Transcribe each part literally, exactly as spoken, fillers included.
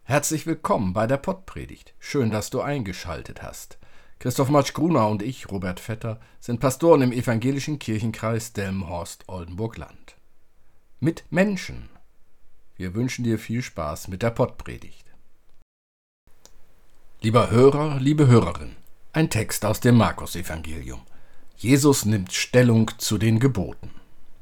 Herzlich willkommen bei der Pottpredigt. Schön, dass du eingeschaltet hast. Christoph Matsch-Gruner und ich, Robert Vetter, sind Pastoren im evangelischen Kirchenkreis Delmenhorst-Oldenburg-Land. Mit Menschen. Wir wünschen dir viel Spaß mit der Pottpredigt. Lieber Hörer, liebe Hörerin, ein Text aus dem Markus-Evangelium. Jesus nimmt Stellung zu den Geboten.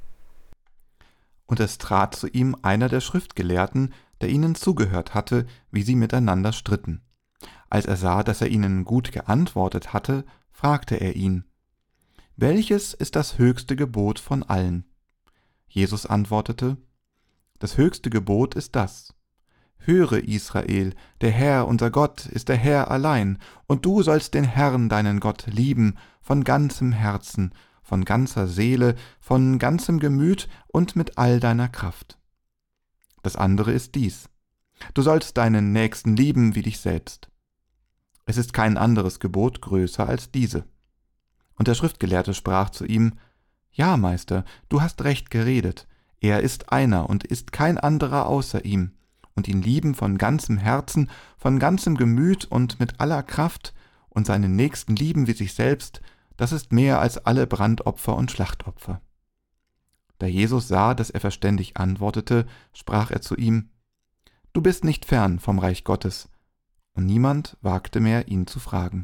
Und es trat zu ihm einer der Schriftgelehrten, der ihnen zugehört hatte, wie sie miteinander stritten. Als er sah, dass er ihnen gut geantwortet hatte, fragte er ihn: Welches ist das höchste Gebot von allen? Jesus antwortete: Das höchste Gebot ist das: Höre, Israel, der Herr, unser Gott, ist der Herr allein, und du sollst den Herrn, deinen Gott, lieben von ganzem Herzen, von ganzer Seele, von ganzem Gemüt und mit all deiner Kraft. Das andere ist dies: Du sollst deinen Nächsten lieben wie dich selbst. Es ist kein anderes Gebot größer als diese. Und der Schriftgelehrte sprach zu ihm: Ja, Meister, du hast recht geredet. Er ist einer und ist kein anderer außer ihm. Und ihn lieben von ganzem Herzen, von ganzem Gemüt und mit aller Kraft und seinen Nächsten lieben wie sich selbst, das ist mehr als alle Brandopfer und Schlachtopfer. Da Jesus sah, dass er verständig antwortete, sprach er zu ihm: Du bist nicht fern vom Reich Gottes. Und niemand wagte mehr, ihn zu fragen.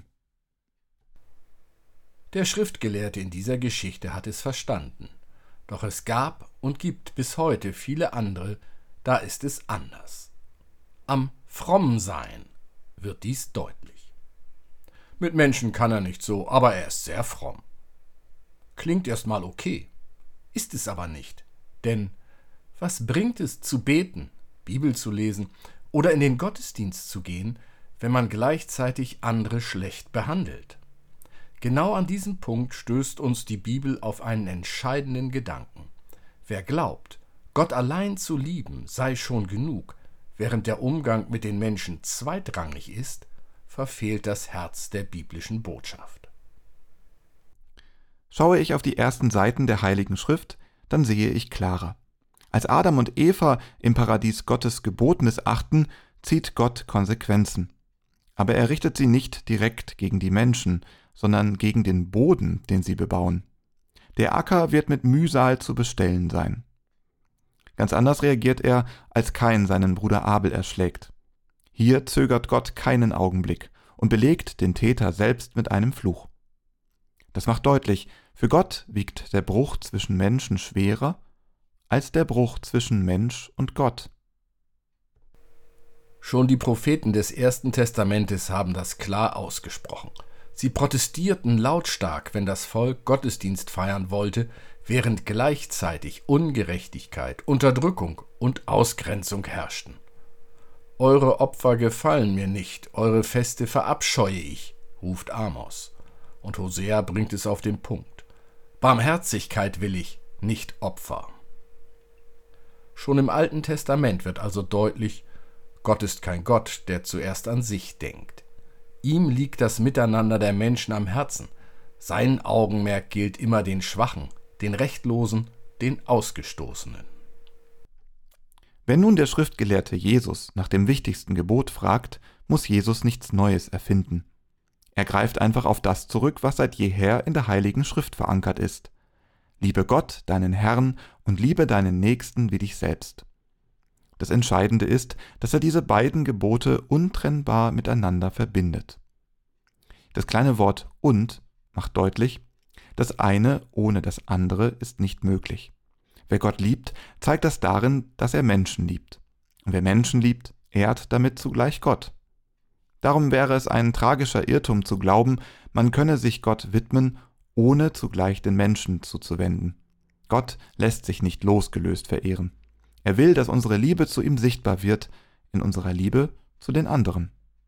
Der Schriftgelehrte in dieser Geschichte hat es verstanden. Doch es gab und gibt bis heute viele andere, da ist es anders. Am Frommsein wird dies deutlich. Mit Menschen kann er nicht so, aber er ist sehr fromm. Klingt erstmal okay, ist es aber nicht. Denn was bringt es zu beten, Bibel zu lesen oder in den Gottesdienst zu gehen, wenn man gleichzeitig andere schlecht behandelt? Genau an diesem Punkt stößt uns die Bibel auf einen entscheidenden Gedanken. Wer glaubt, Gott allein zu lieben, sei schon genug, während der Umgang mit den Menschen zweitrangig ist, verfehlt das Herz der biblischen Botschaft. Schaue ich auf die ersten Seiten der Heiligen Schrift, dann sehe ich klarer. Als Adam und Eva im Paradies Gottes Gebot missachten, zieht Gott Konsequenzen. Aber er richtet sie nicht direkt gegen die Menschen, sondern gegen den Boden, den sie bebauen. Der Acker wird mit Mühsal zu bestellen sein. Ganz anders reagiert er, als Kain seinen Bruder Abel erschlägt. Hier zögert Gott keinen Augenblick und belegt den Täter selbst mit einem Fluch. Das macht deutlich, für Gott wiegt der Bruch zwischen Menschen schwerer als der Bruch zwischen Mensch und Gott. Schon die Propheten des Ersten Testamentes haben das klar ausgesprochen. Sie protestierten lautstark, wenn das Volk Gottesdienst feiern wollte, während gleichzeitig Ungerechtigkeit, Unterdrückung und Ausgrenzung herrschten. Eure Opfer gefallen mir nicht, eure Feste verabscheue ich, ruft Amos. Und Hosea bringt es auf den Punkt. Barmherzigkeit will ich, nicht Opfer. Schon im Alten Testament wird also deutlich, Gott ist kein Gott, der zuerst an sich denkt. Ihm liegt das Miteinander der Menschen am Herzen. Sein Augenmerk gilt immer den Schwachen, den Rechtlosen, den Ausgestoßenen. Wenn nun der Schriftgelehrte Jesus nach dem wichtigsten Gebot fragt, muss Jesus nichts Neues erfinden. Er greift einfach auf das zurück, was seit jeher in der Heiligen Schrift verankert ist. Liebe Gott, deinen Herrn, und liebe deinen Nächsten wie dich selbst. Das Entscheidende ist, dass er diese beiden Gebote untrennbar miteinander verbindet. Das kleine Wort „und“ macht deutlich, das eine ohne das andere ist nicht möglich. Wer Gott liebt, zeigt das darin, dass er Menschen liebt. Und wer Menschen liebt, ehrt damit zugleich Gott. Darum wäre es ein tragischer Irrtum zu glauben, man könne sich Gott widmen, ohne zugleich den Menschen zuzuwenden. Gott lässt sich nicht losgelöst verehren. Er will, dass unsere Liebe zu ihm sichtbar wird, in unserer Liebe zu den anderen.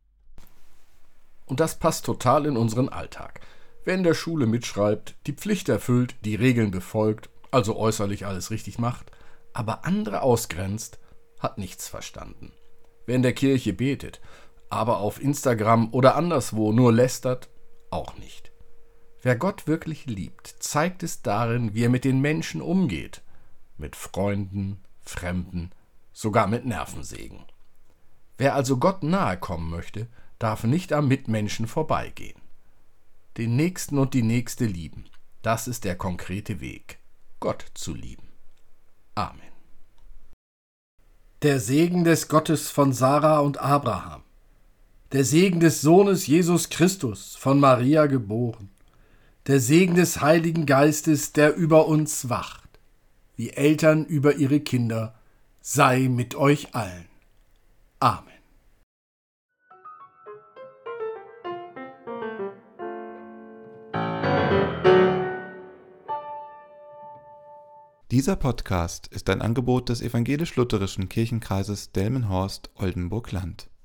Und das passt total in unseren Alltag. Wer in der Schule mitschreibt, die Pflicht erfüllt, die Regeln befolgt, also äußerlich alles richtig macht, aber andere ausgrenzt, hat nichts verstanden. Wer in der Kirche betet, aber auf Instagram oder anderswo nur lästert, auch nicht. Wer Gott wirklich liebt, zeigt es darin, wie er mit den Menschen umgeht. Mit Freunden, Fremden, sogar mit Nervensägen. Wer also Gott nahe kommen möchte, darf nicht am Mitmenschen vorbeigehen. Den Nächsten und die Nächste lieben, das ist der konkrete Weg, Gott zu lieben. Amen. Der Segen des Gottes von Sarah und Abraham, der Segen des Sohnes Jesus Christus, von Maria geboren, der Segen des Heiligen Geistes, der über uns wacht, wie Eltern über ihre Kinder, sei mit euch allen. Amen. Dieser Podcast ist ein Angebot des evangelisch-lutherischen Kirchenkreises Delmenhorst-Oldenburg-Land.